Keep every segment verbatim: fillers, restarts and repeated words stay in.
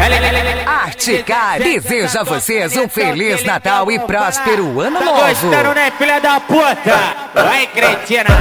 Articar deseja a vocês um Feliz Natal e próspero Ano Novo. Tá gostando, né, filha da puta? Vai, cretina.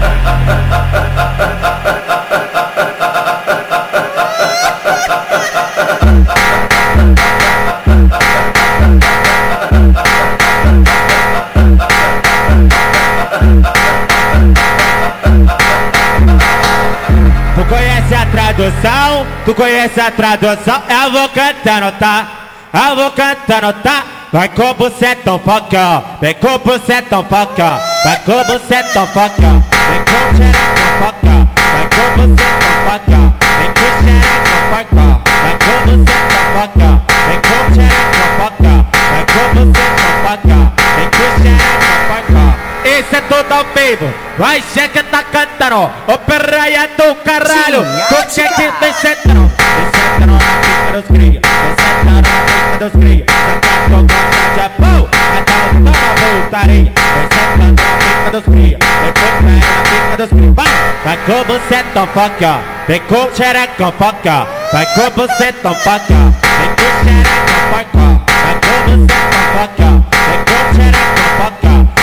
Tu conhece a tradução? Tu conhece a tradução? Eu vou cantando, tá? Eu vou cantando, tá? Vai com o bucetão foca, vem com o bucetão foca, vai com o bucetão foca, vem com o xerecão foca, vai com o bucetão foca, vem com o xerecão foca, vai com o bucetão foca, vem com o xerecão foca, vai com o bucetão foca, vem com o xerecão foca. Esse é todo ao vivo, vai checa tá cantando, ô perraia do caralho, tu que que vem sentando, vem sentando na pica dos cria, vem sentando na pica dos cria, saca tu gosta de pau, então toma voltaria, vem sentando na pica dos cria, vem putando na pica dos cria, vai, vai com o bucetão foca, vem com o xerecão foca, vai com o bucetão foca, vem com o xerecão foca, vai com o bucetão foca, vem com o xerecão foca.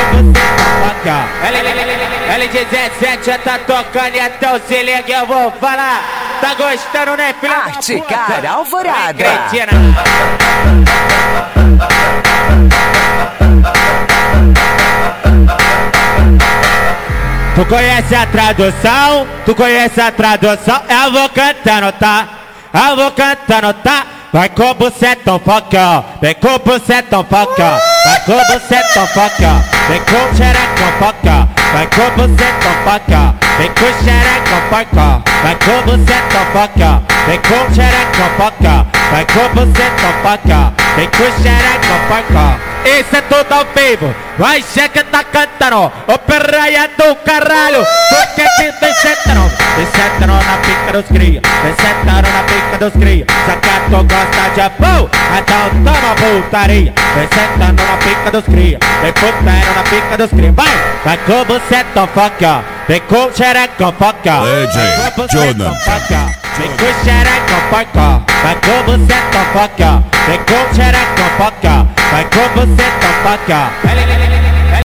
L dezessete já tá tocando, então se liga, eu vou falar. Tá gostando, né, filha da puta? Articar Alvorada. Cretina. Tu conhece a tradução? Tu conhece a tradução? Eu vou cantando, tá? Eu vou cantando, tá? Vai com o bucetão foca, vem com o bucetão foca, vai com o bucetão foca, vem com o xerecão foca, vai com o bucetão foca, vem com o xerecão foca, vai com o bucetão foca, vem com o xerecão foca, vai com o bucetão foca, vem com o xerecão foca. Esse é todo ao vivo, vai checa tá cantando, ô perraia do caralho, tu que que vem sentando, vem sentando na pica dos cria, vem sentando na pica dos cria, saca tu gosta de pau, então toma voltaria, vem sentando na pica dos cria, vem putando na pica dos cria, vai, vai com o bucetão foca, vem com o xerecão foca, vai com o bucetão foca, vem com o xerecão foca, vai com o bucetão foca, vem com o xerecão foca, vai com o bucetão foca.